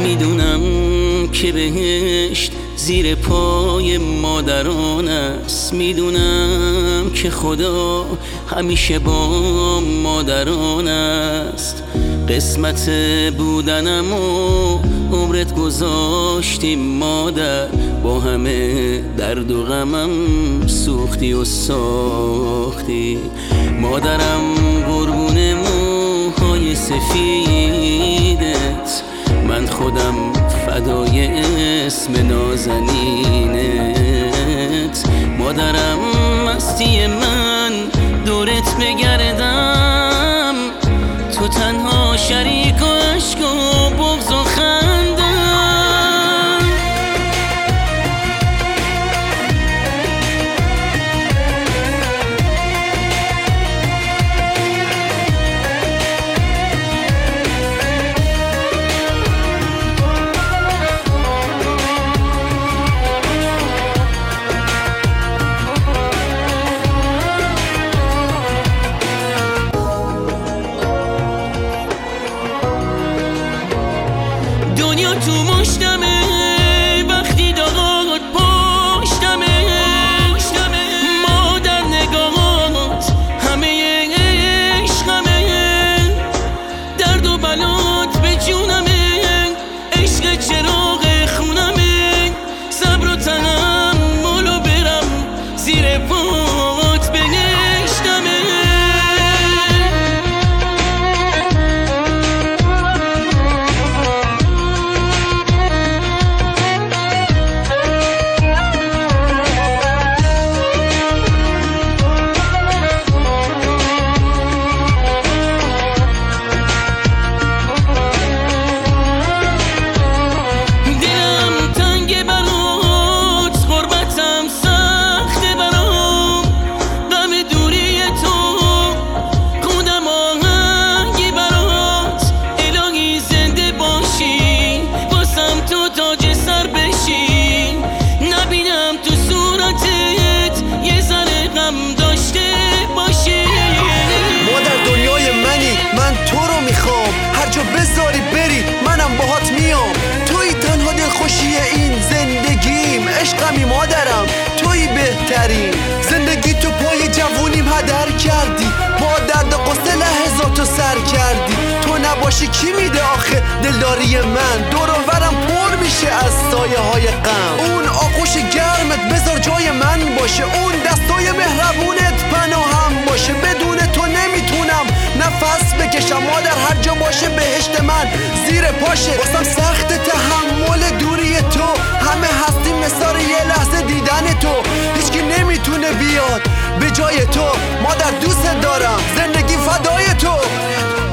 میدونم که بهشت زیر پای مادران است، میدونم که خدا همیشه با مادران است. قسمت بودنم و عمرت گذاشتیم مادر، با همه درد و غمم سوختی و ساختی. مادرم قربون موهای سفیدت، من خودم فدای اسم نازنینت. مادرم مستی من دورت بگردم، تو تنها شریک و عشق و بغض و خندم. دنیا تو مشتمه وقتی داغات پشتمه، مادر نگاهات همه عشقمه، درد و بلات به جونمه، عشق چراغ خونمه، صبر و تحمل و برم زیر پات بهشتمه. بذاری بری منم باهات میام، توی تنها دلخوشی این زندگیم، عشقمی مادرم توی بهترین. زندگی تو پای جوونیم هدر کردی، با درد و قصه لحظاتو سر کردی. تو نباشی کی میده آخه دلداری من، دور و برم پر میشه از سایه های غم. اون آغوش گرمت بذار جای من باشه، اون دستای مهربونت پناهم باشه. بدون تو نمیتونم نفس بکشم مادر، هر جا باشه بهشت من زیر پاشه. واسم سخت تحمل دوری تو، همه هستیم مثال یه لحظه دیدن تو. هیچکی نمیتونه بیاد به جای تو مادر، دوست دارم زندگی فدای تو.